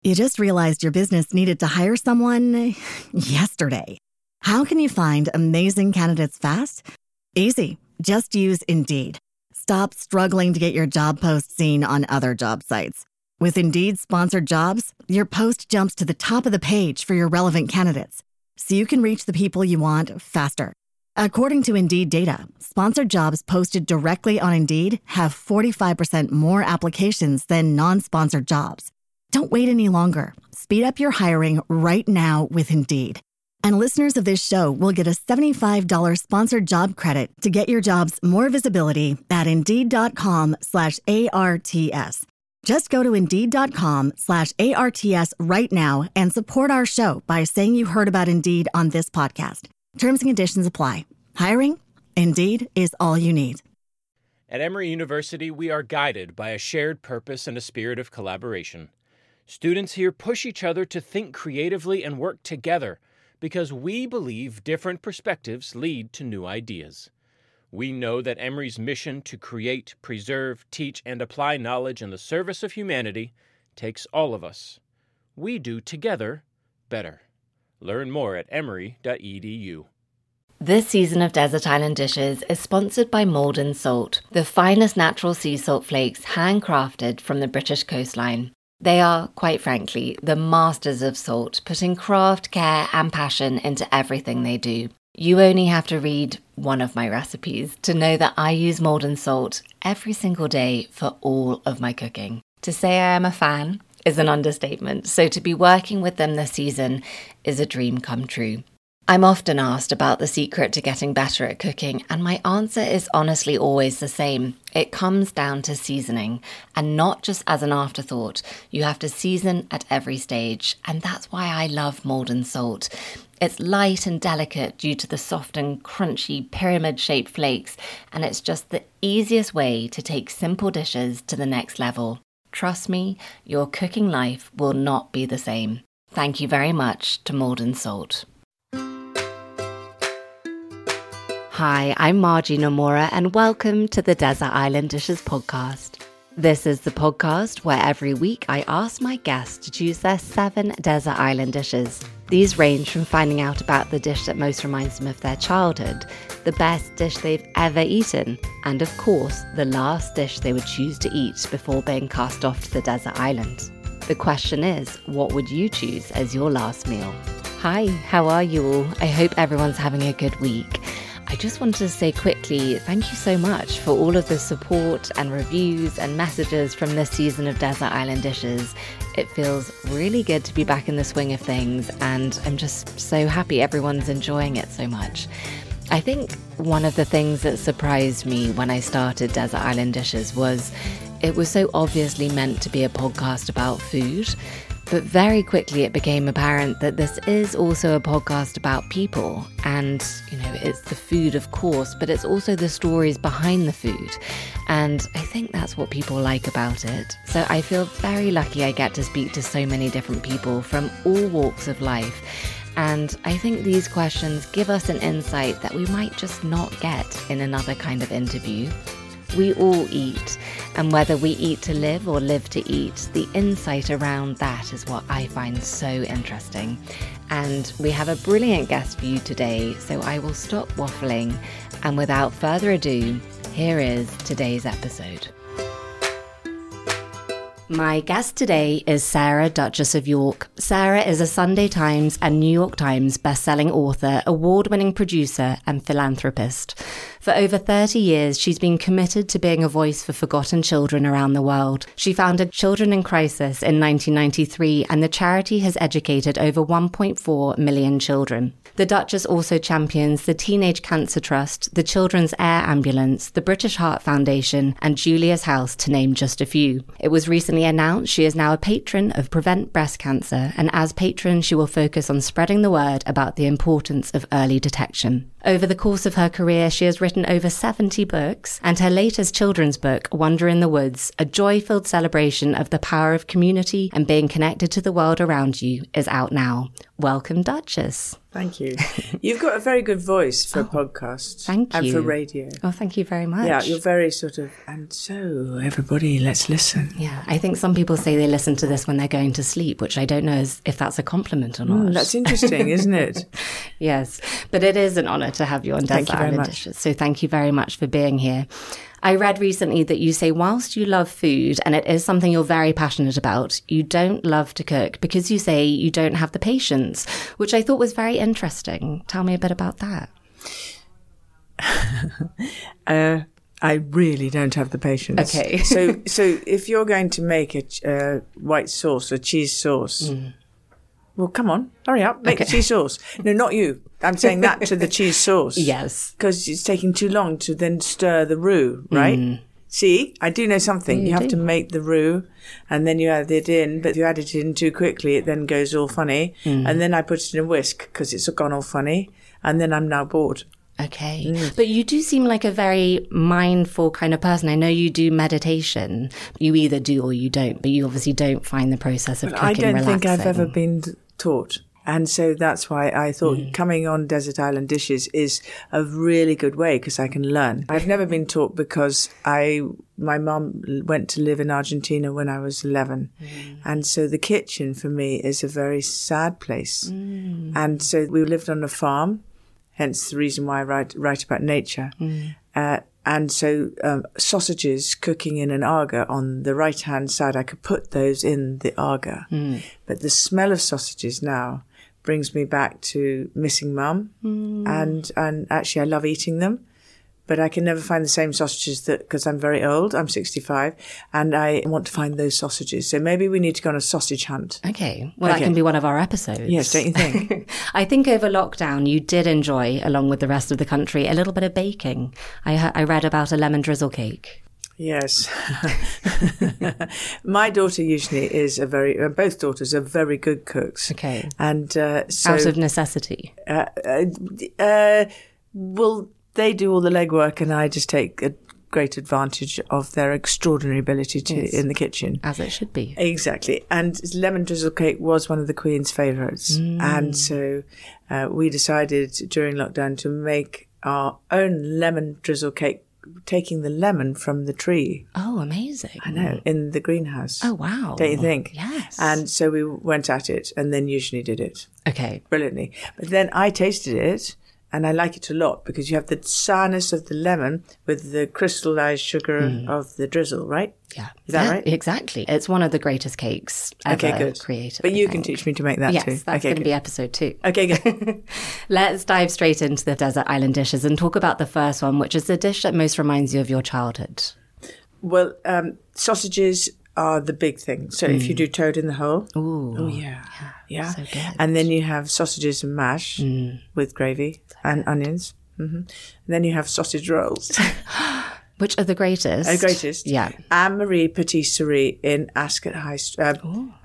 You just realized your business needed to hire someone yesterday. How can you find amazing candidates fast? Easy. Just use Indeed. Stop struggling to get your job post seen on other job sites. With Indeed sponsored jobs, your post jumps to the top of the page for your relevant candidates, so you can reach the people you want faster. According to Indeed data, sponsored jobs posted directly on Indeed have 45% more applications than non-sponsored jobs. Don't wait any longer. Speed up your hiring right now with Indeed. And listeners of this show will get a $75 sponsored job credit to get your jobs more visibility at Indeed.com/ARTS. Just go to Indeed.com/ARTS right now and support our show by saying you heard about Indeed on this podcast. Terms and conditions apply. Hiring? Indeed is all you need. At Emory University, we are guided by a shared purpose and a spirit of collaboration. Students here push each other to think creatively and work together because we believe different perspectives lead to new ideas. We know that Emory's mission to create, preserve, teach, and apply knowledge in the service of humanity takes all of us. We do together better. Learn more at emory.edu. This season of Desert Island Dishes is sponsored by Maldon Salt, the finest natural sea salt flakes handcrafted from the British coastline. They are, quite frankly, the masters of salt, putting craft, care and passion into everything they do. You only have to read one of my recipes to know that I use Maldon Salt every single day for all of my cooking. To say I am a fan is an understatement, so to be working with them this season is a dream come true. I'm often asked about the secret to getting better at cooking, and my answer is honestly always the same. It comes down to seasoning, and not just as an afterthought. You have to season at every stage, and that's why I love Maldon Salt. It's light and delicate due to the soft and crunchy pyramid-shaped flakes, and it's just the easiest way to take simple dishes to the next level. Trust me, your cooking life will not be the same. Thank you very much to Maldon Salt. Hi, I'm Margie Nomura and welcome to the Desert Island Dishes podcast. This is the podcast where every week I ask my guests to choose their 7 desert island dishes. These range from finding out about the dish that most reminds them of their childhood, the best dish they've ever eaten, and of course, the last dish they would choose to eat before being cast off to the desert island. The question is, what would you choose as your last meal? Hi, how are you all? I hope everyone's having a good week. I just wanted to say quickly, thank you so much for all of the support and reviews and messages from this season of Desert Island Dishes. It feels really good to be back in the swing of things, and I'm just so happy everyone's enjoying it so much. I think one of the things that surprised me when I started Desert Island Dishes was it was so obviously meant to be a podcast about food. But very quickly it became apparent that this is also a podcast about people. And, it's the food, of course, but it's also the stories behind the food. And I think that's what people like about it. So I feel very lucky I get to speak to so many different people from all walks of life. And I think these questions give us an insight that we might just not get in another kind of interview. We all eat, and whether we eat to live or live to eat, the insight around that is what I find so interesting. And we have a brilliant guest for you today, so I will stop waffling, and without further ado, here is today's episode. My guest today is Sarah, Duchess of York. Sarah is a Sunday Times and New York Times bestselling author, award-winning producer, and philanthropist. For over 30 years, she's been committed to being a voice for forgotten children around the world. She founded Children in Crisis in 1993, and the charity has educated over 1.4 million children. The Duchess also champions the Teenage Cancer Trust, the Children's Air Ambulance, the British Heart Foundation, and Julia's House, to name just a few. It was recently announced she is now a patron of Prevent Breast Cancer, and as patron, she will focus on spreading the word about the importance of early detection. Over the course of her career, she has written over 70 books, and her latest children's book, Wander in the Woods, a joy-filled celebration of the power of community and being connected to the world around you, is out now. Welcome, Duchess. Thank you. You've got a very good voice for podcasts. Thank and you. for radio. Oh, thank you very much. Yeah, you're very sort of, and so everybody, let's listen. Yeah, I think some people say they listen to this when they're going to sleep, which I don't know if that's a compliment or not. That's interesting, isn't it? Yes, but it is an honour to have you on Thank Desert you very Island much. Dishes. So thank you very much for being here. I read recently that you say whilst you love food, and it is something you're very passionate about, you don't love to cook because you say you don't have the patience, which I thought was very interesting. Tell me a bit about that. I really don't have the patience. Okay. so if you're going to make a white sauce, a cheese sauce, well, come on, hurry up, make a cheese sauce. No, not you. I'm saying that to the cheese sauce. Yes. Because it's taking too long to then stir the roux, right? See, I do know something. Yeah, you have to make the roux and then you add it in, but if you add it in too quickly, it then goes all funny. And then I put it in a whisk because it's gone all funny. And then I'm now bored. Okay. But you do seem like a very mindful kind of person. I know you do meditation. You either do or you don't, but you obviously don't find the process of cooking I don't relaxing. think I've ever been taught. And so that's why I thought coming on Desert Island Dishes is a really good way because I can learn. I've never been taught because my mum went to live in Argentina when I was 11. And so the kitchen for me is a very sad place. And so we lived on a farm, hence the reason why I write about nature. And so sausages cooking in an Aga on the right-hand side, I could put those in the Aga. But the smell of sausages now brings me back to missing Mum. And actually I love eating them. But I can never find the same sausages because I'm very old. I'm 65 and I want to find those sausages. So maybe we need to go on a sausage hunt. Okay. Well, that can be one of our episodes. Yes, don't you think? I think over lockdown, you did enjoy, along with the rest of the country, a little bit of baking. I read about a lemon drizzle cake. Yes. My daughter usually is both daughters are very good cooks. Okay. And so. Out of necessity. Well, they do all the legwork and I just take a great advantage of their extraordinary ability in the kitchen. As it should be. Exactly. And lemon drizzle cake was one of the Queen's favourites. And so we decided during lockdown to make our own lemon drizzle cake, taking the lemon from the tree. Oh, amazing. I know, in the greenhouse. Oh, wow. Don't you think? Yes. And so we went at it and then usually did it. Okay. Brilliantly. But then I tasted it. And I like it a lot because you have the sourness of the lemon with the crystallized sugar of the drizzle, right? Yeah. Is that right? Exactly. It's one of the greatest cakes ever created. But you can teach me to make that too. Yes, that's going to be episode 2. Okay, good. Let's dive straight into the Desert Island Dishes and talk about the first one, which is the dish that most reminds you of your childhood. Well, sausages are the big thing. So if you do toad in the hole. Ooh. Oh, yeah. So good. And then you have sausages and mash with gravy and onions. And then you have sausage rolls. Which are the greatest? The greatest. Yeah. Anne-Marie Patisserie in Ascot High Street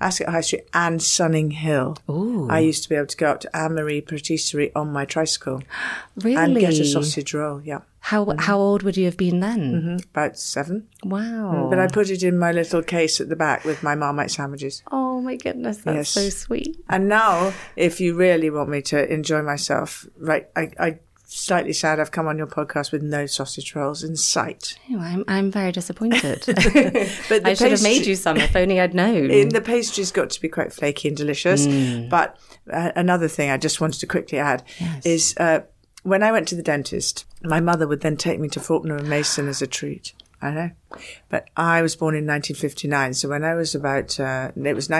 and Sunning Hill. Ooh. I used to be able to go up to Anne-Marie Patisserie on my tricycle. Really? And get a sausage roll, yeah. How old would you have been then? About 7. Wow. But I put it in my little case at the back with my Marmite sandwiches. Oh my goodness, that's so sweet. And now, if you really want me to enjoy myself, right, I slightly sad I've come on your podcast with no sausage rolls in sight. Oh, I'm very disappointed. But I should have made you some if only I'd known. The pastry's got to be quite flaky and delicious. But another thing I just wanted to quickly add is when I went to the dentist, my mother would then take me to Faulkner and Mason as a treat. I know. But I was born in 1959. So when I was about, it was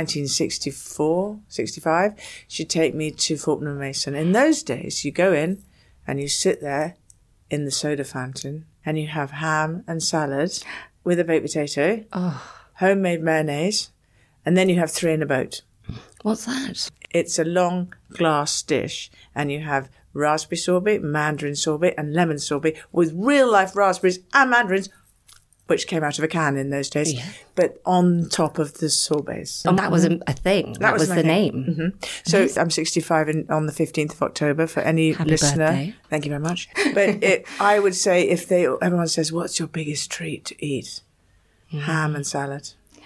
1964, 65, she'd take me to Faulkner and Mason. In those days, you go in and you sit there in the soda fountain and you have ham and salad with a baked potato, homemade mayonnaise, and then you have 3 in a boat. What's that? It's a long glass dish and you have raspberry sorbet, mandarin sorbet and lemon sorbet with real life raspberries and mandarins, which came out of a can in those days, but on top of the sorbets. And that was a thing. That was the name. So I'm 65 on the 15th of October for any Happy listener. birthday. Thank you very much. But I would say everyone says, what's your biggest treat to eat? Ham and salad.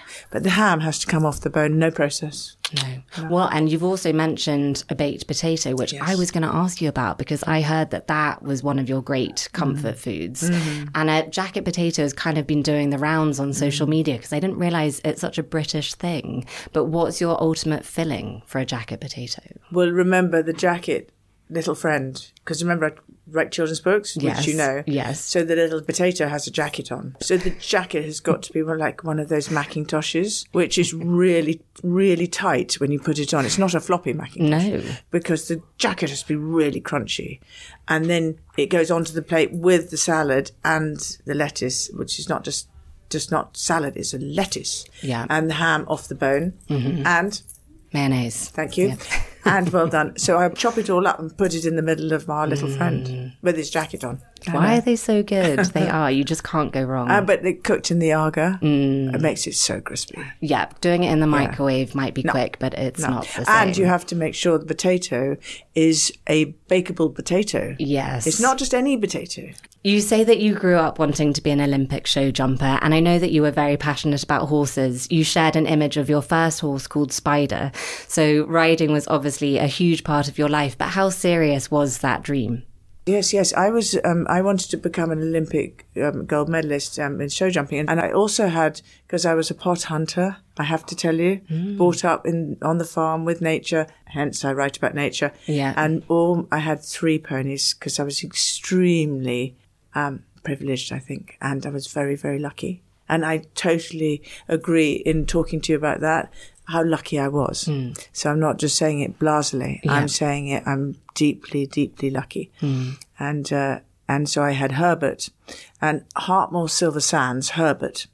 But the ham has to come off the bone, no process. No. Well, and you've also mentioned a baked potato, which I was going to ask you about because I heard that was one of your great comfort foods. And a jacket potato has kind of been doing the rounds on social media because I didn't realize it's such a British thing. But what's your ultimate filling for a jacket potato? Well, remember the jacket, little friend, because remember I write children's books, which you know. Yes. So the little potato has a jacket on. So the jacket has got to be like one of those Macintoshes, which is really, really tight when you put it on. It's not a floppy Macintosh. No. Because the jacket has to be really crunchy. And then it goes onto the plate with the salad and the lettuce, which is not just not salad, it's a lettuce. Yeah. And the ham off the bone. And mayonnaise. thank you. Yeah. And well done. So I chop it all up and put it in the middle of our little friend with his jacket on. Why are they so good? They are. You just can't go wrong. But they're cooked in the Aga. It makes it so crispy. Yeah, doing it in the microwave might be quick, but it's not the same. And you have to make sure the potato is a bakeable potato. Yes. It's not just any potato. You say that you grew up wanting to be an Olympic show jumper, and I know that you were very passionate about horses. You shared an image of your first horse called Spider. So riding was obviously a huge part of your life, but how serious was that dream? Yes. I was. I wanted to become an Olympic gold medalist in show jumping, and I also had, because I was a pot hunter. I have to tell you, brought up on the farm with nature. Hence, I write about nature. Yeah. And I had 3 ponies because I was extremely privileged, I think, and I was very, very lucky. And I totally agree in talking to you about that, how lucky I was. So I'm not just saying it blasely. Yeah. I'm saying it, I'm deeply, deeply lucky. And so I had Herbert and Hartmore Silver Sands, Herbert.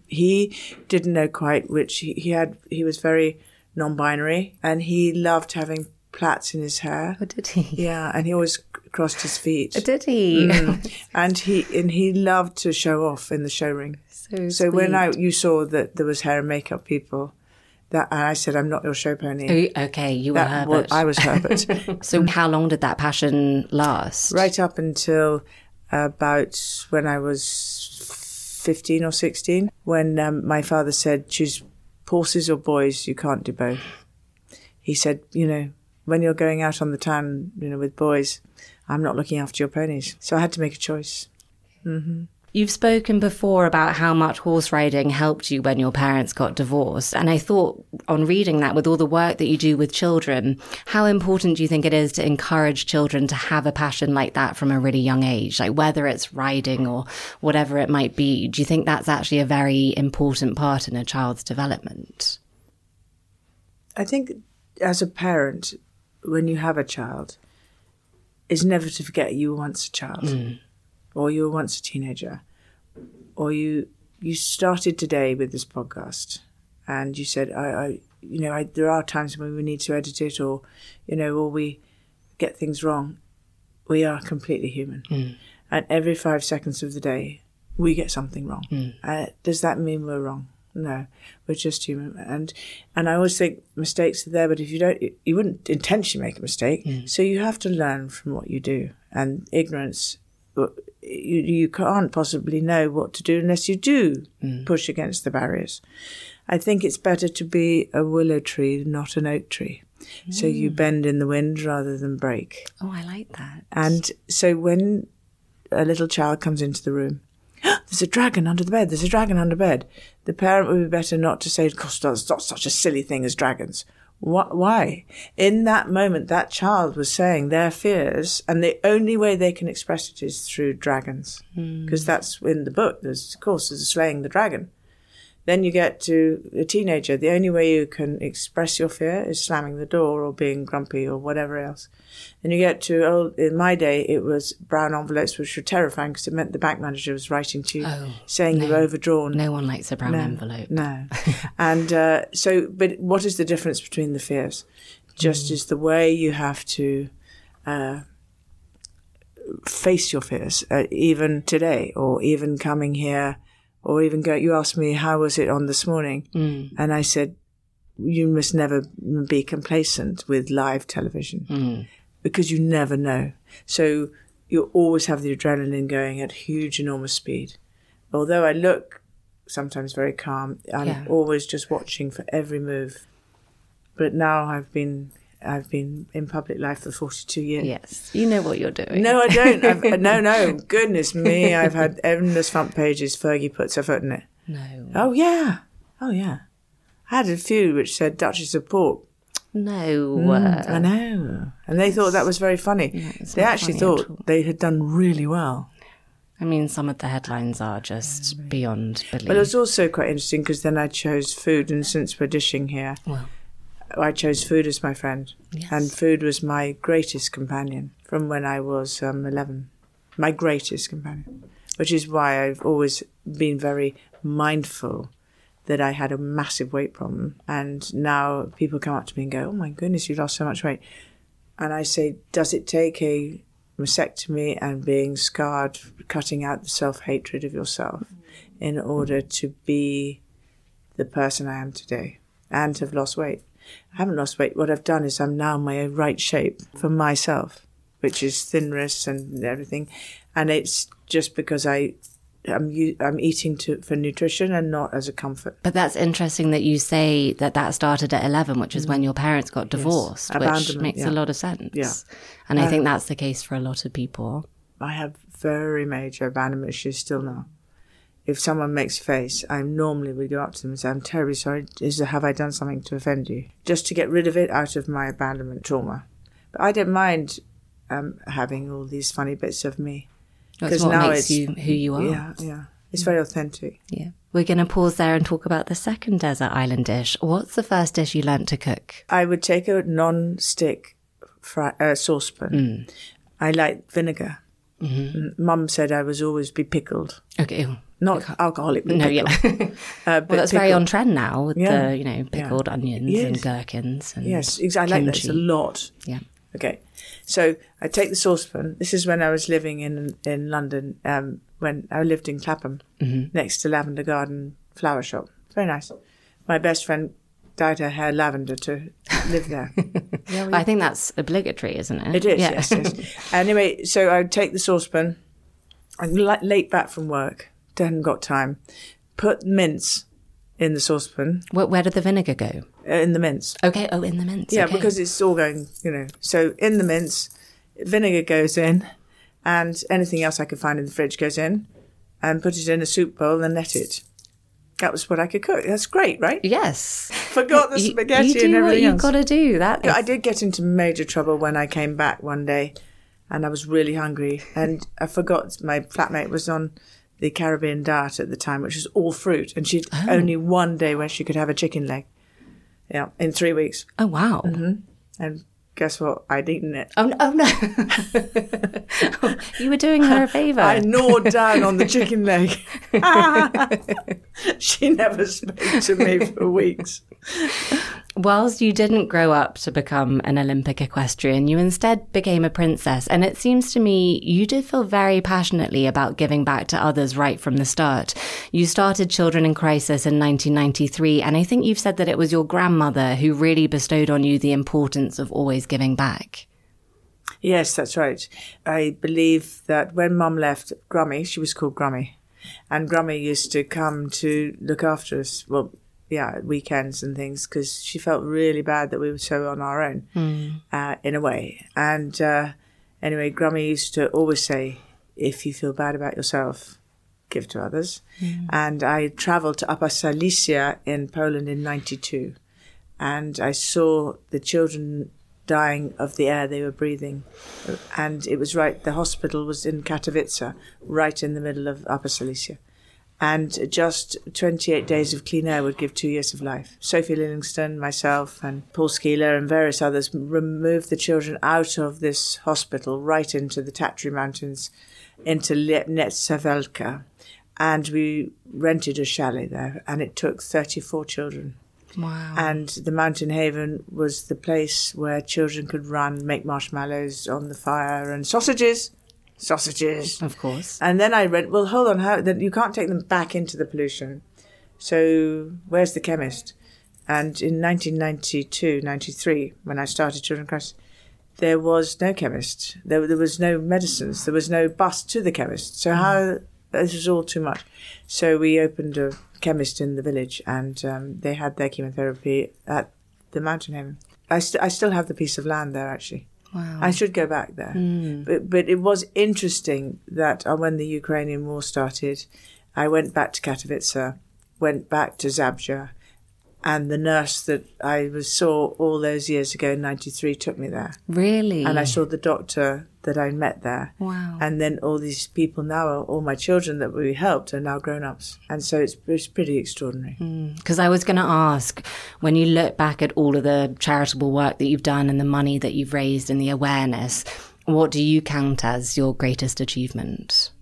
He didn't know quite which, he was very non-binary and he loved having plaits in his hair. Oh, did he? Yeah, and he always crossed his feet. Did he? And he loved to show off in the show ring. So sweet. When you saw that there was hair and makeup people, and I said, I'm not your show pony. Okay, you were Herbert. I was Herbert. So how long did that passion last? Right up until about when I was 15 or 16, when my father said, choose horses or boys, you can't do both. He said, when you're going out on the town, with boys, I'm not looking after your ponies. So I had to make a choice. You've spoken before about how much horse riding helped you when your parents got divorced. And I thought on reading that, with all the work that you do with children, how important do you think it is to encourage children to have a passion like that from a really young age? Like whether it's riding or whatever it might be, do you think that's actually a very important part in a child's development? I think as a parent, when you have a child, is never to forget you were once a child. Or you were once a teenager, or you started today with this podcast, and you said, there are times when we need to edit it, or we get things wrong. We are completely human, and every 5 seconds of the day, we get something wrong. Does that mean we're wrong? No, we're just human, and I always think mistakes are there, but if you don't, you wouldn't intentionally make a mistake. So you have to learn from what you do, and ignorance. You can't possibly know what to do unless you do push against the barriers. I think it's better to be a willow tree, not an oak tree. So you bend in the wind rather than break. Oh, I like that. And so when a little child comes into the room, there's a dragon under the bed, there's a dragon under bed. The parent would be better not to say, gosh, there's not such a silly thing as dragons. Why? In that moment, that child was saying their fears, and the only way they can express it is through dragons. Because that's in the book. There's slaying the dragon. Then you get to a teenager. The only way you can express your fear is slamming the door or being grumpy or whatever else. Then you get to, in my day, it was brown envelopes, which were terrifying because it meant the bank manager was writing to you, saying you've overdrawn. No one likes a brown envelope. No. And but what is the difference between the fears? Just is the way you have to face your fears, even today, or even coming here, or even you asked me, how was it on this morning? And I said, you must never be complacent with live television because you never know. So you always have the adrenaline going at huge, enormous speed. Although I look sometimes very calm. I'm always just watching for every move. But now I've been in public life for 42 years. Yes, you know what you're doing. No, I don't. No. Goodness me, I've had endless front pages. Fergie puts her foot in it. No. Oh yeah. I had a few which said Duchess of Pork. No. I know. And they thought that was very funny. No, they actually thought they had done really well. I mean, some of the headlines are just beyond belief. But it was also quite interesting because then I chose food, and since we're dishing here, I chose food as my friend. Yes. And food was my greatest companion from when I was 11. My greatest companion. Which is why I've always been very mindful that I had a massive weight problem. And now people come up to me and go, oh my goodness, you've lost so much weight. And I say, does it take a mastectomy and being scarred, cutting out the self-hatred of yourself in order to be the person I am today and have lost weight? I haven't lost weight. What I've done is I'm now in my right shape for myself, which is thin wrists and everything. And it's just because I'm eating for nutrition and not as a comfort. But that's interesting that you say that started at 11, which is when your parents got divorced, which makes a lot of sense. Yeah. And I think that's the case for a lot of people. I have very major abandonment issues still now. If someone makes a face, I normally would go up to them and say, I'm terribly sorry, have I done something to offend you? Just to get rid of it out of my abandonment trauma. But I don't mind having all these funny bits of me. That's what makes you who you are. Yeah. It's very authentic. Yeah. We're going to pause there and talk about the second desert island dish. What's the first dish you learnt to cook? I would take a non-stick saucepan. I like vinegar. Mm-hmm. Mum said I was always be pickled. Okay. Not alcoholic, but pickled. But well, that's pickled. very on trend now with the, pickled onions and gherkins. And yes, exactly. I like that a lot. Yeah. Okay. So I take the saucepan. This is when I was living in London, when I lived in Clapham, next to Lavender Garden flower shop. Very nice. My best friend dyed her hair lavender to live there. I think that's obligatory, isn't it? It is, yes. Anyway, so I would take the saucepan. I'm late back from work. Hadn't got time. Put mince in the saucepan. Where did the vinegar go? In the mince. Okay. Oh, in the mince. Yeah, okay. because it's all going, So in the mince, vinegar goes in, and anything else I could find in the fridge goes in, and put it in a soup bowl and let it. That was what I could cook. That's great, right? Yes. Forgot the spaghetti and everything else. You do what you've got to do. I did get into major trouble when I came back one day, and I was really hungry, and I forgot my flatmate was on the Caribbean diet at the time, which was all fruit, and she'd only one day where she could have a chicken leg. Yeah, in 3 weeks. Oh, wow. Mm-hmm. And guess what? I'd eaten it. Oh no. You were doing her a favour. I gnawed down on the chicken leg. She never spoke to me for weeks. Whilst you didn't grow up to become an Olympic equestrian, you instead became a princess. And it seems to me you did feel very passionately about giving back to others right from the start. You started Children in Crisis in 1993, and I think you've said that it was your grandmother who really bestowed on you the importance of always giving back. Yes, that's right. I believe that when Mum left, Grummy, she was called Grummy, and Grummy used to come to look after us, at weekends and things, because she felt really bad that we were so on our own, in a way. And anyway, Grummy used to always say, if you feel bad about yourself, give to others. And I travelled to Upper Silesia in Poland in 92, and I saw the children dying of the air they were breathing. And it was the hospital was in Katowice, right in the middle of Upper Silesia. And just 28 days of clean air would give 2 years of life. Sophie Livingston, myself, and Paul Skeeler and various others removed the children out of this hospital right into the Tatry Mountains, into Netsavelka. And we rented a chalet there, and it took 34 children. Wow. And the Mountain Haven was the place where children could run, make marshmallows on the fire, and sausages. Of course. And then I read, well, hold on, you can't take them back into the pollution. So where's the chemist? And in 1992, 93, when I started Children in Crisis, there was no chemist. There was no medicines. There was no bus to the chemist. So this was all too much. So we opened a chemist in the village, and they had their chemotherapy at the Mountain Haven. I still have the piece of land there, actually. Wow. I should go back there. But it was interesting that when the Ukrainian war started, I went back to Katowice, went back to Zabrze, and the nurse that I saw all those years ago in 93 took me there. Really? And I saw the doctor that I met there. Wow. And then all these people now, all my children that we helped are now grown-ups. And so it's pretty extraordinary. Because I was going to ask, when you look back at all of the charitable work that you've done and the money that you've raised and the awareness, what do you count as your greatest achievement?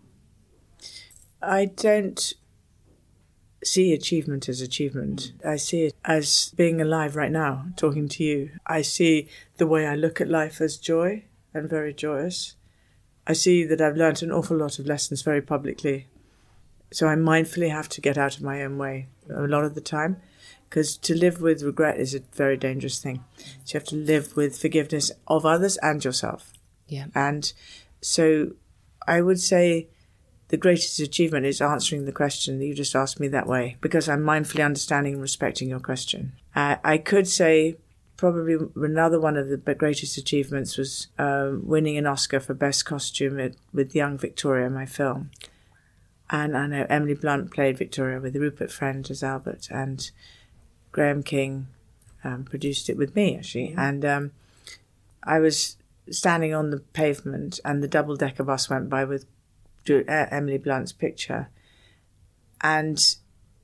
I don't see achievement as achievement. I see it as being alive right now, talking to you. I see the way I look at life as joy and very joyous. I see that I've learnt an awful lot of lessons very publicly. So I mindfully have to get out of my own way a lot of the time, because to live with regret is a very dangerous thing. So you have to live with forgiveness of others and yourself. Yeah. And so I would say the greatest achievement is answering the question that you just asked me that way, because I'm mindfully understanding and respecting your question. I could say probably another one of the greatest achievements was winning an Oscar for Best Costume with Young Victoria, my film. And I know Emily Blunt played Victoria with Rupert Friend as Albert, and Graham King produced it with me, actually. And I was standing on the pavement, and the double-decker bus went by with Emily Blunt's picture, and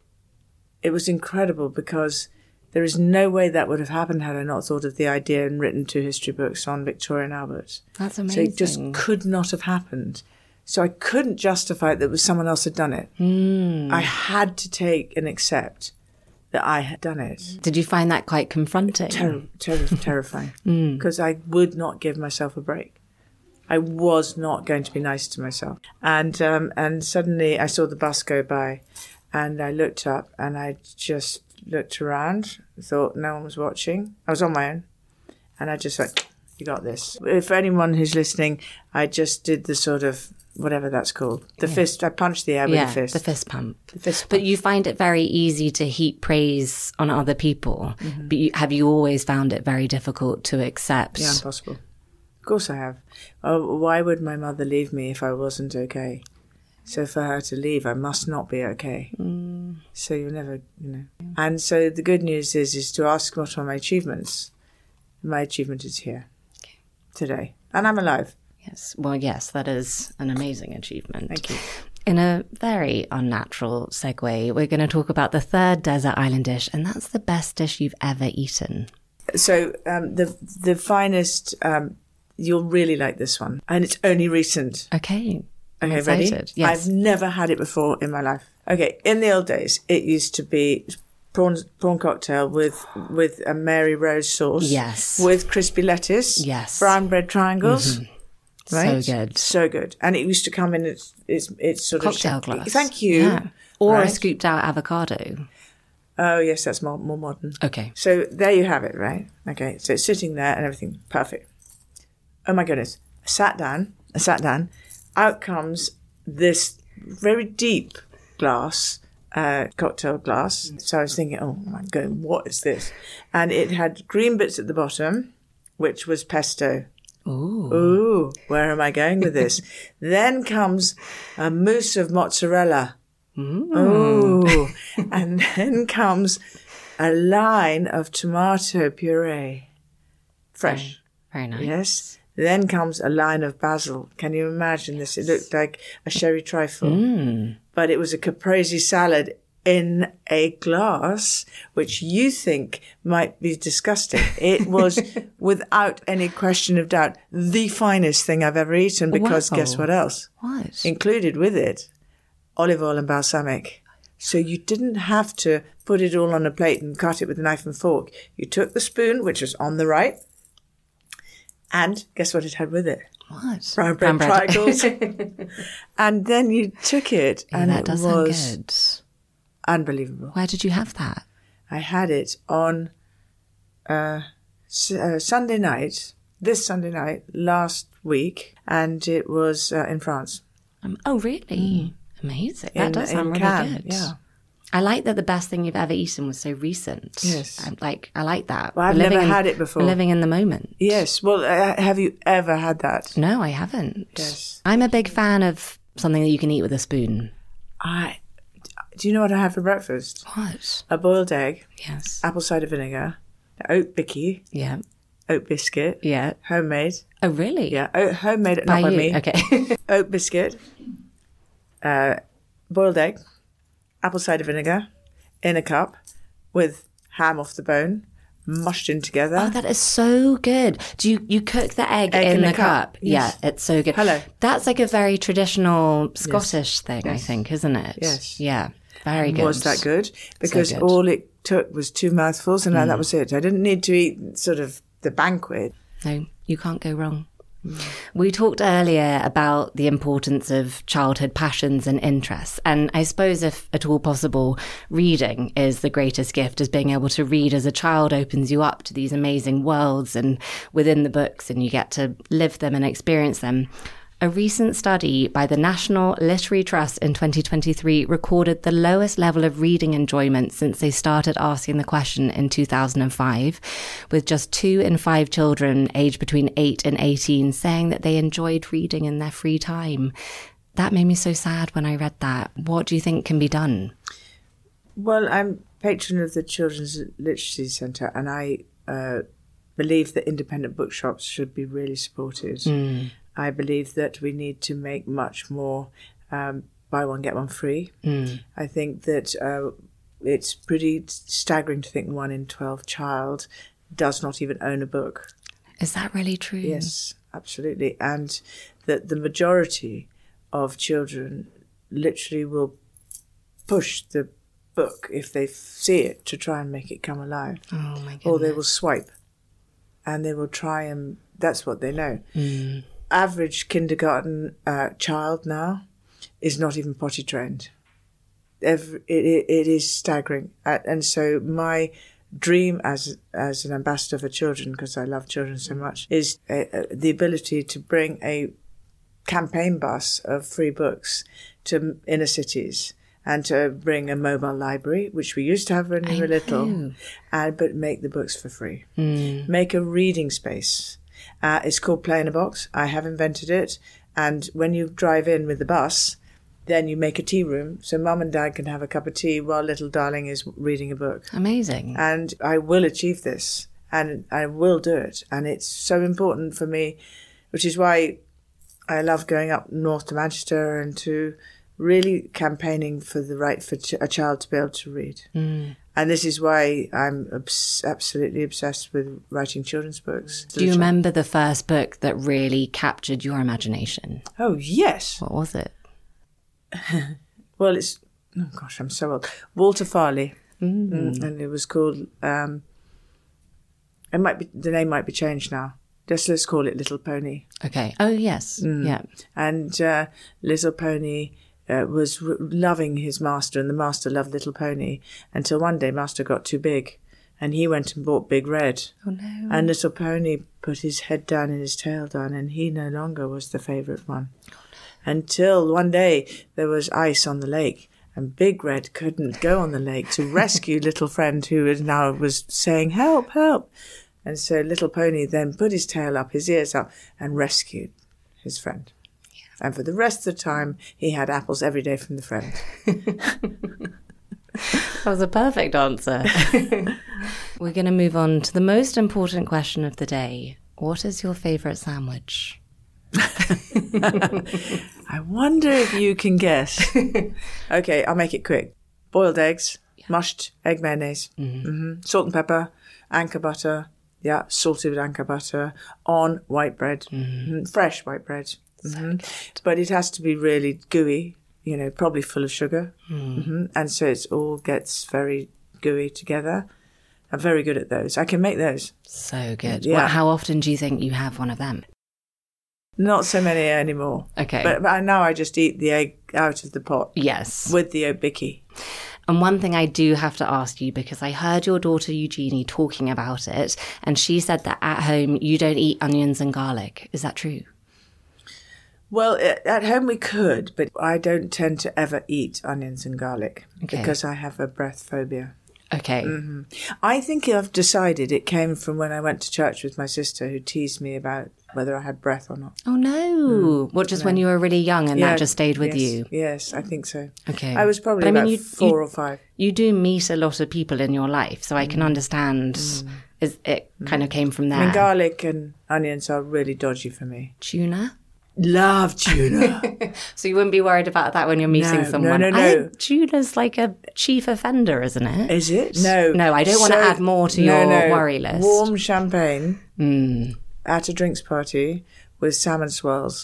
it was incredible because there is no way that would have happened had I not thought of the idea and written 2 history books on Victoria and Albert. That's amazing. So it just could not have happened. So I couldn't justify that someone else had done it. I had to take and accept that I had done it. Did you find that quite confronting? Terrifying. Because I would not give myself a break. I was not going to be nice to myself. And suddenly I saw the bus go by, and I looked up, and I just looked around, thought no one was watching. I was on my own. And I just went, you got this. If anyone who's listening, I just did the sort of, whatever that's called, the fist. I punched the air with the fist. The fist pump. The fist pump. But you find it very easy to heap praise on other people. But have you always found it very difficult to accept? Yeah, impossible. Of course I have. Why would my mother leave me if I wasn't okay? So for her to leave, I must not be okay. So you'll never, And so the good news is to ask what are my achievements. My achievement is here, today. And I'm alive. Yes. Well, yes, that is an amazing achievement. Thank you. In a very unnatural segue, we're going to talk about the third desert island dish, and that's the best dish you've ever eaten. So the finest, you'll really like this one. And it's only recent. Okay. I'm Okay, excited. ready? Yes. I've never had it before in my life. Okay, in the old days, it used to be prawn cocktail with a Mary Rose sauce. Yes. With crispy lettuce. Yes. Brown bread triangles. Right? So good. So good. And it used to come in its sort Cocktail of... glass. Thank you. Yeah. Or a Right. scooped out avocado. Oh, yes, that's more modern. Okay. So there you have it, right? Okay, so it's sitting there and everything. Perfect. Oh, my goodness. I sat down. Out comes this very deep glass, cocktail glass. So I was thinking, oh, my God, what is this? And it had green bits at the bottom, which was pesto. Ooh, where am I going with this? Then comes a mousse of mozzarella. Ooh. And then comes a line of tomato puree. Fresh. Very nice. Yes. Then comes a line of basil. Can you imagine this? It looked like a sherry trifle. But it was a caprese salad in a glass, which you think might be disgusting. It was, without any question of doubt, the finest thing I've ever eaten, because guess what else? What? Included with it, olive oil and balsamic. So you didn't have to put it all on a plate and cut it with a knife and fork. You took the spoon, which was on the right, and guess what it had with it? What? Brown bread triangles. And then you took it, and that it does was sound good. unbelievable. Where did you have that? I had it on Sunday night, this Sunday night, last week, and it was in France. Oh, really? Amazing. That does sound really Cannes, good. yeah. I like that the best thing you've ever eaten was so recent. Yes. I like that. Well, I've never had it before. We're living in the moment. Yes. Well, have you ever had that? No, I haven't. Yes. I'm a big fan of something that you can eat with a spoon. Do you know what I had for breakfast? What? A boiled egg. Yes. Apple cider vinegar. Oat bicky. Yeah. Oat biscuit. Yeah. Homemade. Oh, really? Yeah. Homemade, not by me. Okay. Oat biscuit. Boiled egg. Apple cider vinegar in a cup with ham off the bone, mushed in together. Oh, that is so good. Do you cook the egg in the cup? Yes. Yeah, it's so good. Hello. That's like a very traditional Scottish thing, I think, isn't it? Yes. Yeah, very good. Was that good? Because good. all it took was 2 mouthfuls and that was it. I didn't need to eat sort of the banquet. No, you can't go wrong. We talked earlier about the importance of childhood passions and interests. And I suppose if at all possible, reading is the greatest gift, as being able to read as a child opens you up to these amazing worlds and within the books, and you get to live them and experience them. A recent study by the National Literary Trust in 2023 recorded the lowest level of reading enjoyment since they started asking the question in 2005, with just 2 in 5 children aged between 8 and 18 saying that they enjoyed reading in their free time. That made me so sad when I read that. What do you think can be done? Well, I'm patron of the Children's Literacy Centre, and I believe that independent bookshops should be really supported. I believe that we need to make much more buy one, get one free. I think that it's pretty staggering to think 1 in 12 child does not even own a book. Is that really true? Yes, absolutely. And that the majority of children literally will push the book if they see it to try and make it come alive. Oh, my goodness. Or they will swipe and they will try and that's what they know. Average kindergarten child now is not even potty trained. It is staggering. And so my dream as an ambassador for children, because I love children so much, is the ability to bring a campaign bus of free books to inner cities and to bring a mobile library, which we used to have when we were little, but make the books for free. Make a reading space. It's called Play in a Box. I have invented it. And when you drive in with the bus, then you make a tea room so mum and dad can have a cup of tea while little darling is reading a book. Amazing. And I will achieve this and I will do it. And it's so important for me, which is why I love going up north to Manchester and to really campaigning for the right for a child to be able to read. And this is why I'm absolutely obsessed with writing children's books. Do you remember the first book that really captured your imagination? Oh, yes. What was it? Well, it's, oh gosh, I'm so old. Walter Farley. And it was called, the name might be changed now. Let's call it Little Pony. Okay. Oh, yes. Yeah. And Little Pony was loving his master, and the master loved Little Pony, until one day Master got too big, and he went and bought Big Red. Oh, no. And Little Pony put his head down and his tail down, and he no longer was the favourite one. Oh, no. Until one day there was ice on the lake, and Big Red couldn't go on the lake to rescue Little Friend, who was saying, "Help, help." And so Little Pony then put his tail up, his ears up, and rescued his friend. And for the rest of the time, he had apples every day from the friend. That was a perfect answer. We're going to move on to the most important question of the day. What is your favourite sandwich? I wonder if you can guess. Okay, I'll make it quick. Boiled eggs, mushed egg mayonnaise, salt and pepper, anchor butter, salted anchor butter on white bread, fresh white bread. But it has to be really gooey, probably full of sugar. And so it all gets very gooey together. I'm very good at those. I can make those. So good. Yeah. Well, how often do you think you have one of them? Not so many anymore. Okay. But now I just eat the egg out of the pot. Yes. With the oat bicky. And one thing I do have to ask you, because I heard your daughter Eugenie talking about it, and she said that at home you don't eat onions and garlic. Is that true? Well, at home we could, but I don't tend to ever eat onions and garlic because I have a breath phobia. Okay. Mm-hmm. I think I've decided it came from when I went to church with my sister, who teased me about whether I had breath or not. Oh, no. What, just when you were really young and that just stayed with you? Yes, I think so. Okay. I was probably about 4 or 5. You do meet a lot of people in your life, so I can understand it kind of came from there. And garlic and onions are really dodgy for me. Tuna? Love tuna. So you wouldn't be worried about that when you're meeting someone? No. Tuna's like a chief offender, isn't it? Is it? No. No, I don't want to add more to your worry list. Warm champagne at a drinks party with salmon swirls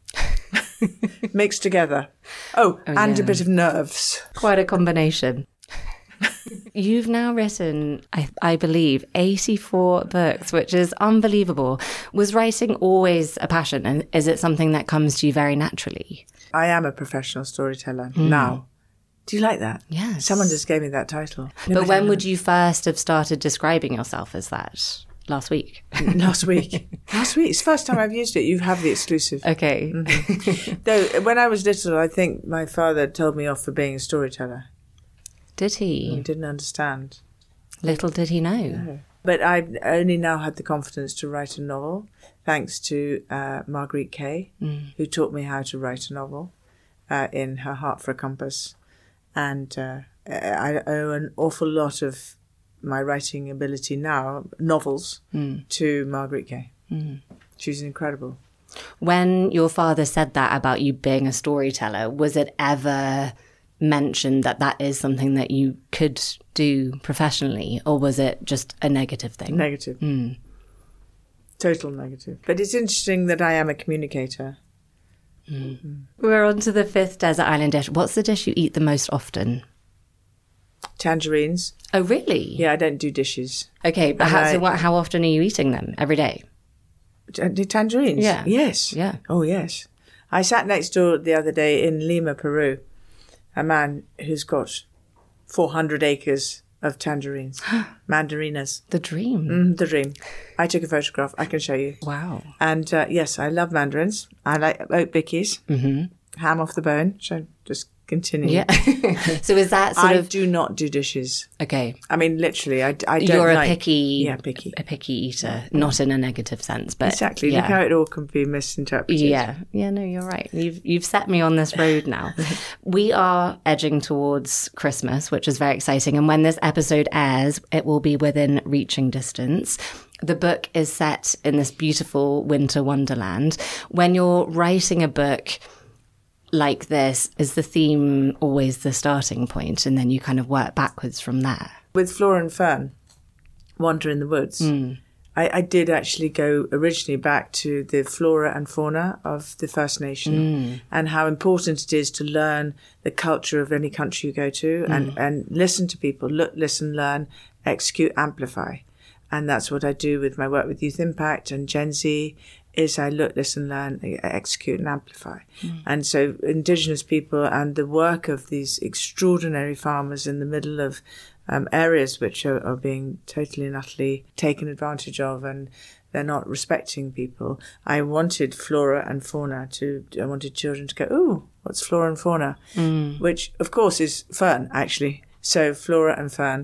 mixed together. And a bit of nerves. Quite a combination. You've now written, I believe, 84 books, which is unbelievable. Was writing always a passion, and is it something that comes to you very naturally? I am a professional storyteller now. Do you like that? Yes. Someone just gave me that title. But when would you first have started describing yourself as that? Last week? Last week. It's the first time I've used it. You have the exclusive. Okay. Though, when I was little, I think my father told me off for being a storyteller. Did he? He didn't understand. Little did he know. No. But I've only now had the confidence to write a novel, thanks to Marguerite Kay, who taught me how to write a novel in Her Heart for a Compass. And I owe an awful lot of my writing ability now, novels, to Marguerite Kay. She's incredible. When your father said that about you being a storyteller, was it ever mentioned that is something that you could do professionally, or was it just a negative thing? Negative. Total negative. But it's interesting that I am a communicator. We're on to the 5th desert island dish. What's the dish you eat the most often? Tangerines. Oh, really? Yeah, I don't do dishes. Okay, but how often are you eating them? Every day? Tangerines? Yeah. Yes. Yeah. Oh, yes. I sat next door the other day in Lima, Peru, a man who's got 400 acres of tangerines, mandarinas. The dream. The dream. I took a photograph. I can show you. Wow. And yes, I love mandarins. I like oat bickies, ham off the bone. So just continue. Yeah. So is that sort I do not do dishes. Okay. I mean, literally, I don't You're like... a picky... Yeah, picky. A picky eater, not in a negative sense, but... Exactly. Yeah. Look how it all can be misinterpreted. Yeah. Yeah, no, you're right. You've set me on this road now. We are edging towards Christmas, which is very exciting. And when this episode airs, it will be within reaching distance. The book is set in this beautiful winter wonderland. When you're writing a book like this, is the theme always the starting point, and then you kind of work backwards from there? With Flora and Fern, Wander in the Woods, I did actually go originally back to the flora and fauna of the First Nation and how important it is to learn the culture of any country you go to and listen to people, look, listen, learn, execute, amplify. And that's what I do with my work with Youth Impact and Gen Z, is I look, listen, learn, execute and amplify. And so Indigenous people and the work of these extraordinary farmers in the middle of areas which are being totally and utterly taken advantage of, and they're not respecting people. I wanted flora and fauna I wanted children to go, ooh, what's flora and fauna? Which, of course, is fern, actually. So flora and fern.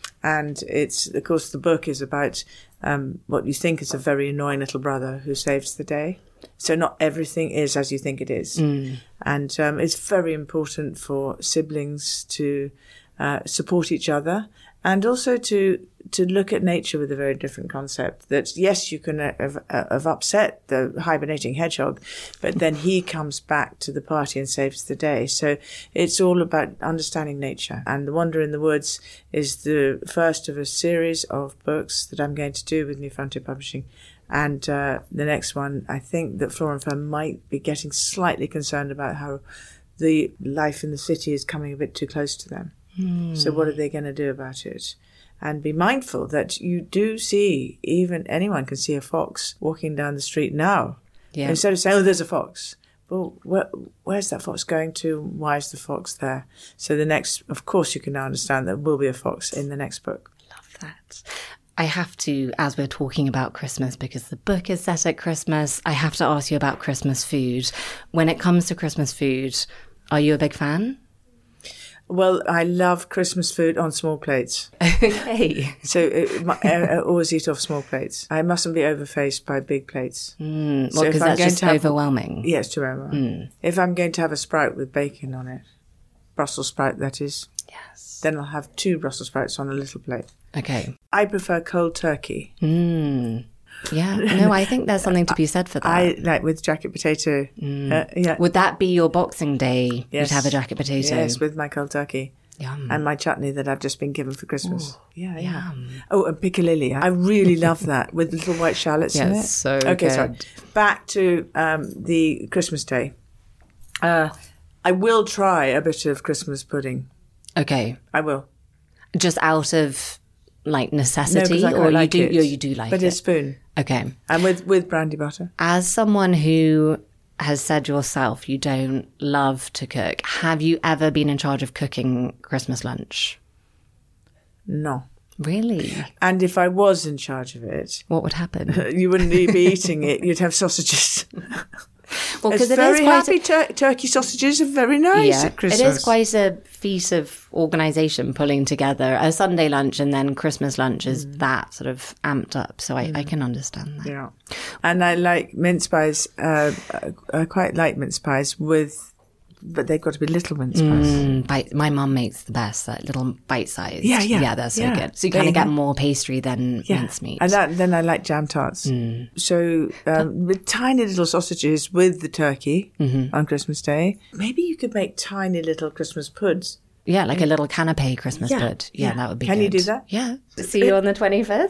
And it's, of course, the book is about what you think is a very annoying little brother who saves the day. So not everything is as you think it is. And it's very important for siblings to support each other, and also to look at nature with a very different concept. That, yes, you can have upset the hibernating hedgehog, but then he comes back to the party and saves the day. So it's all about understanding nature. And The Wander in the Woods is the first of a series of books that I'm going to do with New Frontier Publishing. And the next one, I think that Flora and Fern might be getting slightly concerned about how the life in the city is coming a bit too close to them. So what are they going to do about it? And be mindful that you do see, even anyone can see a fox walking down the street now. Yeah. Instead of saying, oh, there's a fox. Well, where's that fox going to? Why is the fox there? So the next, of course, you can now understand there will be a fox in the next book. Love that. I have to, as we're talking about Christmas, because the book is set at Christmas, I have to ask you about Christmas food. When it comes to Christmas food, are you a big fan? Well, I love Christmas food on small plates. Okay. So I always eat off small plates. I mustn't be overfaced by big plates. Well, because that's just overwhelming. Yes, too overwhelming. If I'm going to have a sprout with bacon on it, Brussels sprout that is, Yes. then I'll have 2 Brussels sprouts on a little plate. Okay. I prefer cold turkey. Yeah. No, I think there's something to be said for that. I like with jacket potato. Yeah. Would that be your Boxing Day? Yes. You'd have a jacket potato? Yes, with my cold turkey. Yum. And my chutney that I've just been given for Christmas. Yeah. Yum. Oh, and piccalilli. I really love that with little white shallots in it. Yes, so okay, good. sorry. Back to the Christmas Day. I will try a bit of Christmas pudding. Okay. I will. Just out of like No, necessity, 'cause I or quite like it. you do like but it? a spoon. Okay. And with brandy butter. As someone who has said yourself you don't love to cook, have you ever been in charge of cooking Christmas lunch? No. Really? And if I was in charge of it, What would happen? you wouldn't be eating it. You'd have sausages. Well, It's because it very is quite happy. Turkey sausages are very nice at Christmas. it is quite a feat of organisation pulling together a Sunday lunch, and then Christmas lunch is that sort of amped up. So I can understand that. Yeah. And I like mince pies. I quite like mince pies but they've got to be little mince pies. My mum makes the best, that little bite-sized. Yeah. Yeah, they're so good. So you kind of get more pastry than mincemeat. And then I like jam tarts. So with tiny little sausages with the turkey on Christmas Day. Maybe you could make tiny little Christmas puds. Yeah, like a little canapé Christmas Yeah, pud. Yeah, yeah. that would be Can good. you do that? Yeah. See you on the 25th.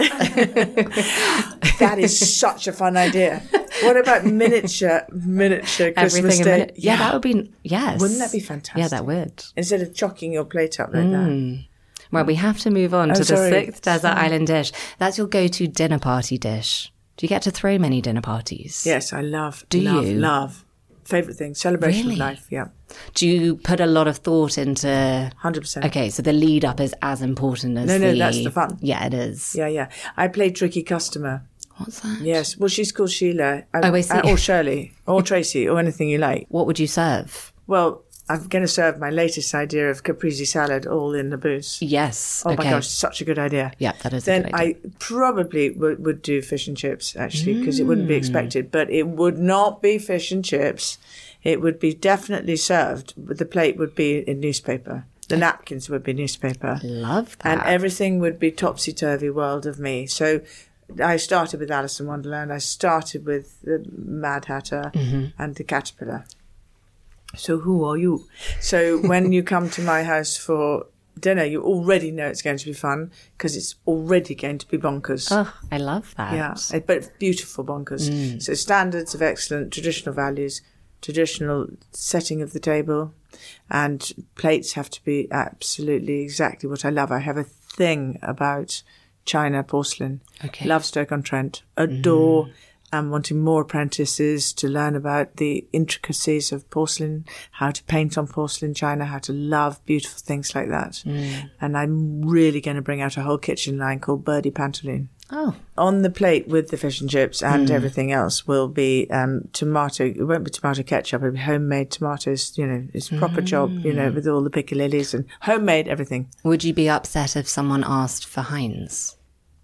That is such a fun idea. What about miniature Christmas Everything in Day? minute. Yeah, that would be, yes. Wouldn't that be fantastic? Yeah, that would. Instead of chocking your plate up like that. Well, we have to move on to the sorry. 6th desert island dish. That's your go-to dinner party dish. Do you get to throw many dinner parties? Yes, I love. Do love, you? Love. Favourite thing. Celebration Really? of life, yeah. Do you put a lot of thought into... 100%. Okay, so the lead up is as important as No, that's the fun. Yeah, it is. Yeah. I play tricky customer. What's that? Yes. Well, she's called Sheila. I see. Or Shirley. Or Tracy. Or anything you like. What would you serve? Well, I'm going to serve my latest idea of caprese salad all in the booze. Yes. Oh okay. my gosh, such a good idea. Yeah, that is a Then good idea. I probably would do fish and chips, actually, because it wouldn't be expected. But it would not be fish and chips. It would be definitely served, but the plate would be in newspaper. The napkins would be newspaper. Love that. And everything would be topsy-turvy world of me. So I started with Alice in Wonderland. I started with the Mad Hatter and the Caterpillar. So who are you? So when you come to my house for dinner, you already know it's going to be fun because it's already going to be bonkers. Oh, I love that. Yeah, but beautiful bonkers. So standards of excellent, traditional values, traditional setting of the table, and plates have to be absolutely exactly what I love. I have a thing about China porcelain. Okay. Love Stoke-on-Trent. Adore and wanting more apprentices to learn about the intricacies of porcelain, how to paint on porcelain china, how to love beautiful things like that. And I'm really going to bring out a whole kitchen line called Birdie Pantaloon. Oh, On the plate with the fish and chips and everything else will be tomato. It won't be tomato ketchup. It'll be homemade tomatoes. You know, it's a proper job. You know, with all the piccalillis and homemade everything. would you be upset if someone asked for Heinz?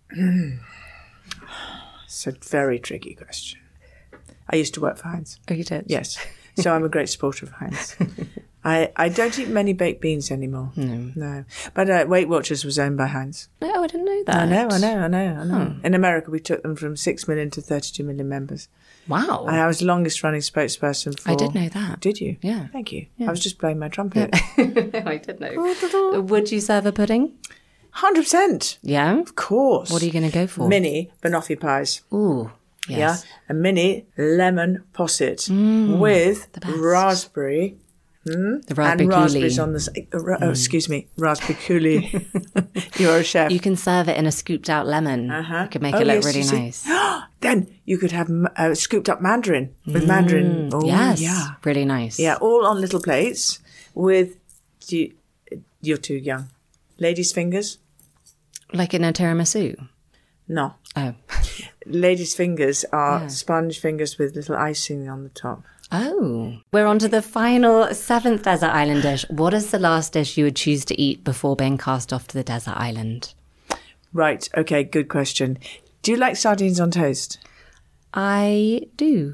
It's a very tricky question. I used to work for Heinz. Oh, you did? Yes, so I'm a great supporter of Heinz. I don't eat many baked beans anymore. No. But Weight Watchers was owned by Heinz. No, I didn't know that. I know. In America, we took them from 6 million to 32 million members. Wow. I was the longest running spokesperson for... I did know that. Did you? Yeah. Thank you. I was just blowing my trumpet. I did know. Would you serve a pudding? 100%. Yeah? Of course. What are you going to go for? Mini banoffee pies. Ooh, yes. Yeah. A mini lemon posset with raspberry... The raspberry and raspberries coulis. on the side. Excuse me, raspberry coulis. You're a chef. You can serve it in a scooped out lemon. You could make it look really nice. Then you could have scooped up mandarin with mandarin. Oh, Yes. yeah. Really nice. Yeah, all on little plates with, you're too young. Ladies' fingers. Like in a tiramisu. No. Oh. Ladies' fingers are sponge fingers with little icing on the top. Oh. We're on to the final 7th desert island dish. What is the last dish you would choose to eat before being cast off to the desert island? Right. Okay, good question. Do you like sardines on toast? I do.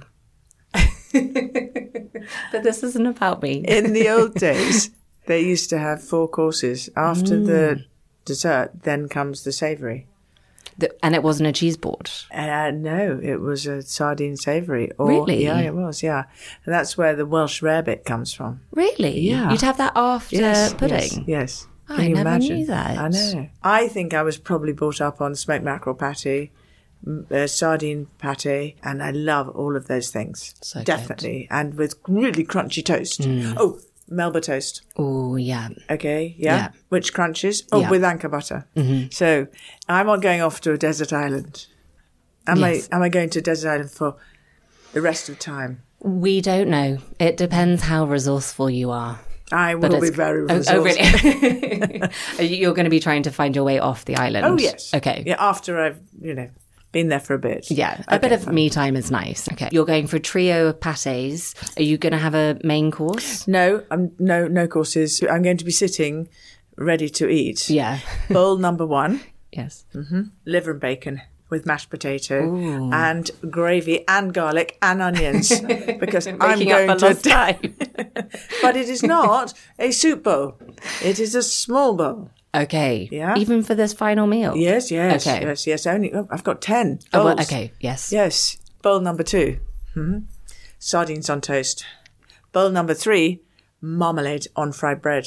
But this isn't about me. In the old days, they used to have 4 courses. After the dessert, then comes the savoury. And it wasn't a cheese board? No, it was a sardine savoury. Really? Yeah, it was, yeah. And that's where the Welsh rarebit comes from. Really? Yeah. You'd have that after pudding? Yes. Oh, Can I you never imagine? knew that. I know. I think I was probably brought up on smoked mackerel patty, sardine pate, and I love all of those things. So good. Definitely. And with really crunchy toast. Oh, Melba toast. Oh, yeah. Okay, yeah. Which crunches? Oh, Yeah. with anchor butter. Mm-hmm. So I'm not going off to a desert island. Am I going to a desert island for the rest of the time? We don't know. It depends how resourceful you are. I will be very resourceful. Oh, really? You're going to be trying to find your way off the island? Oh, yes. Okay. Yeah, after I've, been there for a bit. Yeah, a bit of me time is nice. Okay. You're going for a trio of pâtés. Are you going to have a main course? No, no courses. I'm going to be sitting ready to eat. Yeah. Bowl number 1. Yes. Liver and bacon with mashed potato and gravy and garlic and onions because I'm Making going up for lost time. But it is not a soup bowl. It is a small bowl. Okay. Yeah. Even for this final meal? Yes. Okay. Yes. I've got 10 bowls. Oh, well, okay. Yes. Yes. Bowl number 2. Sardines on toast. Bowl number 3. Marmalade on fried bread.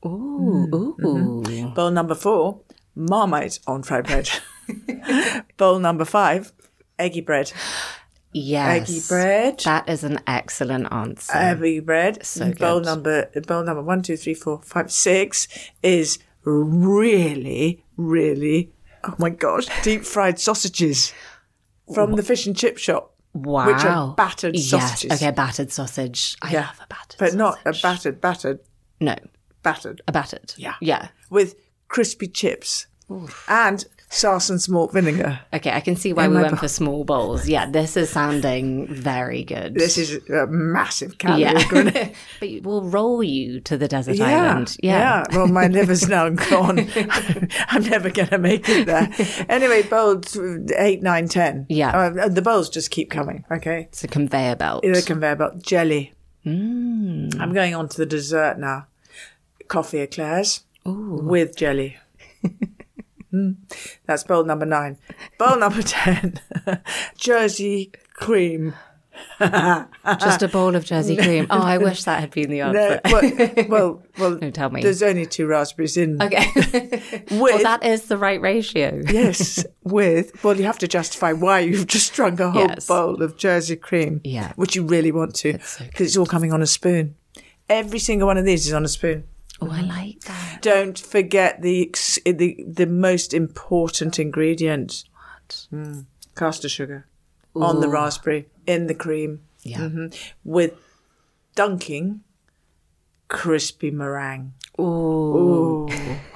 Ooh. Bowl number 4. Marmite on fried bread. Bowl number 5. Eggy bread. Yes. Eggy bread. That is an excellent answer. Eggy bread. So bowl good. number 1, 2, 3, 4, 5, 6 is really, really, oh my gosh, deep fried sausages from the fish and chip shop. Wow. Which are battered sausages. Yes. Okay, battered sausage. I love a battered But sausage. not a battered, No, battered. a battered. Yeah. Yeah. With crispy chips and sarsen malt vinegar. Okay, I can see why In we my went bowl. for small bowls. Yeah, this is sounding very good. This is a massive calorie grenade. But we'll roll you to the desert Yeah, island. yeah. Well, my liver's now gone. I'm never going to make it there. Anyway, bowls 8, 9, 10. Yeah. The bowls just keep coming, okay? It's a conveyor belt. The conveyor belt. Jelly. I'm going on to the dessert now. Coffee eclairs with jelly. That's bowl number 9. Bowl number 10. Jersey cream. Just a bowl of Jersey cream. Oh, I wish that had been the answer. Well, No, tell me. there's only 2 raspberries in. Okay. Well, that is the right ratio. Yes, you have to justify why you've just drunk a whole Yes. bowl of Jersey cream. Yeah. Which you really want to, because it's all coming on a spoon. Every single one of these is on a spoon. Oh, I like that. Don't forget the most important ingredient. What? Caster sugar on the raspberry, in the cream. Yeah. With dunking crispy meringue. Ooh.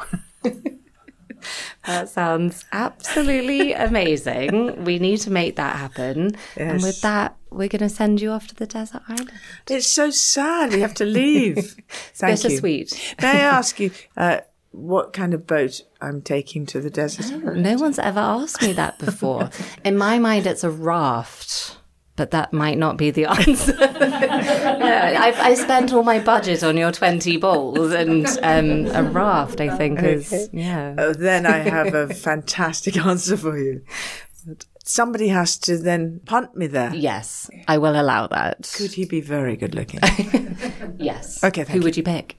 That sounds absolutely amazing. We need to make that happen. And Yes. with that, we're going to send you off to the desert island. It's so sad. We have to leave. Thank you. Bittersweet. May I ask you what kind of boat I'm taking to the desert? No one's ever asked me that before. In my mind, it's a raft. But that might not be the answer. I spent all my budget on your 20 bowls, and a raft, I think, is, yeah. Oh, then I have a fantastic answer for you. Somebody has to then punt me there. Yes, I will allow that. Could he be very good looking? Yes. Okay, thank Who you. would you pick?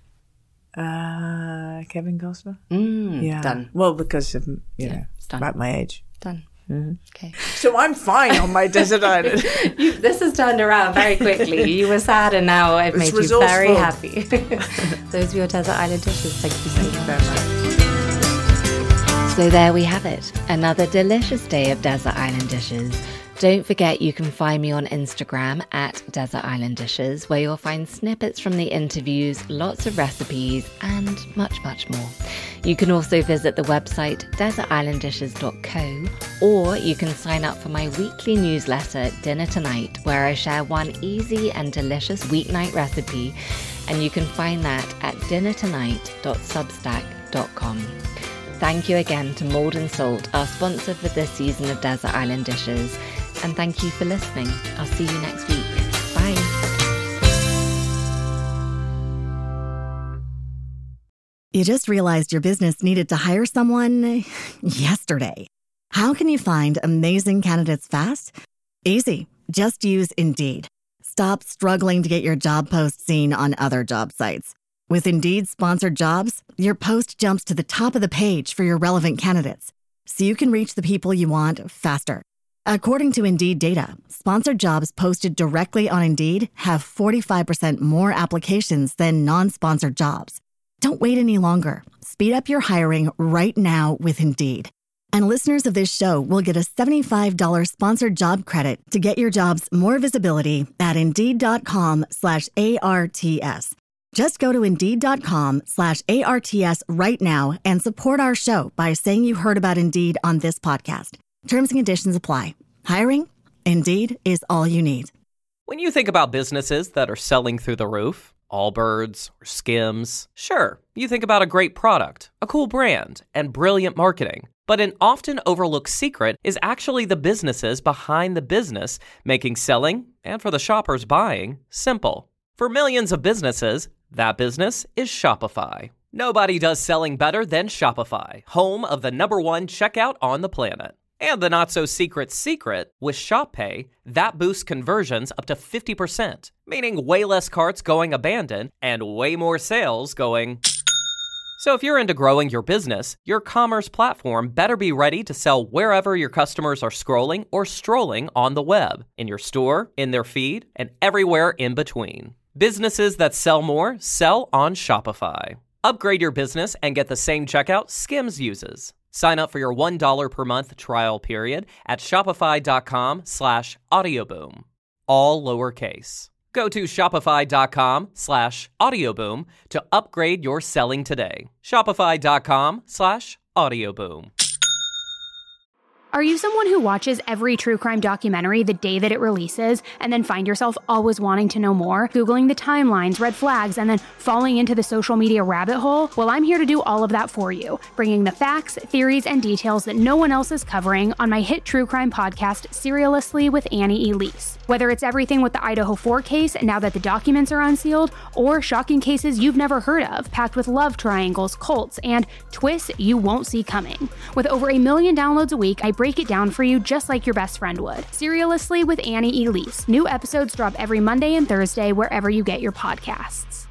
Kevin Costner? Yeah. Done. Well, because of, done. about my age. Done. Okay. So I'm fine on my desert island. This has turned around very quickly. You were sad and now I've made you very happy. Those are your desert island dishes. Thank you so much. Very much. So there we have it. Another delicious day of desert island dishes. Don't forget you can find me on Instagram at Desert Island Dishes, where you'll find snippets from the interviews, lots of recipes, and much, much more. You can also visit the website desertislanddishes.co, or you can sign up for my weekly newsletter, Dinner Tonight, where I share one easy and delicious weeknight recipe, and you can find that at dinnertonight.substack.com. Thank you again to Mald & Salt, our sponsor for this season of Desert Island Dishes. And thank you for listening. I'll see you next week. Bye. You just realized your business needed to hire someone yesterday. How can you find amazing candidates fast? Easy. Just use Indeed. Stop struggling to get your job post seen on other job sites. With Indeed sponsored jobs, your post jumps to the top of the page for your relevant candidates, so you can reach the people you want faster. According to Indeed data, sponsored jobs posted directly on Indeed have 45% more applications than non-sponsored jobs. Don't wait any longer. Speed up your hiring right now with Indeed. And listeners of this show will get a $75 sponsored job credit to get your jobs more visibility at Indeed.com/ARTS. Just go to Indeed.com/ARTS right now and support our show by saying you heard about Indeed on this podcast. Terms and conditions apply. Hiring? Indeed is all you need. When you think about businesses that are selling through the roof, Allbirds or Skims, sure, you think about a great product, a cool brand, and brilliant marketing. But an often overlooked secret is actually the businesses behind the business, making selling, and for the shoppers buying, simple. For millions of businesses, that business is Shopify. Nobody does selling better than Shopify, home of the #1 checkout on the planet. And the not-so-secret secret, with Shop Pay, that boosts conversions up to 50%, meaning way less carts going abandoned and way more sales going... So if you're into growing your business, your commerce platform better be ready to sell wherever your customers are scrolling or strolling on the web, in your store, in their feed, and everywhere in between. Businesses that sell more sell on Shopify. Upgrade your business and get the same checkout Skims uses. Sign up for your $1 per month trial period at shopify.com/audioboom. All lowercase. Go to shopify.com/audioboom to upgrade your selling today. Shopify.com/audioboom. Are you someone who watches every true crime documentary the day that it releases and then find yourself always wanting to know more, Googling the timelines, red flags, and then falling into the social media rabbit hole? Well, I'm here to do all of that for you, bringing the facts, theories, and details that no one else is covering on my hit true crime podcast, Serialously with Annie Elise. Whether it's everything with the Idaho 4 case, now that the documents are unsealed, or shocking cases you've never heard of, packed with love triangles, cults, and twists you won't see coming. With over 1 million downloads a week, I break it down for you just like your best friend would. Serialously with Annie Elise. New episodes drop every Monday and Thursday wherever you get your podcasts.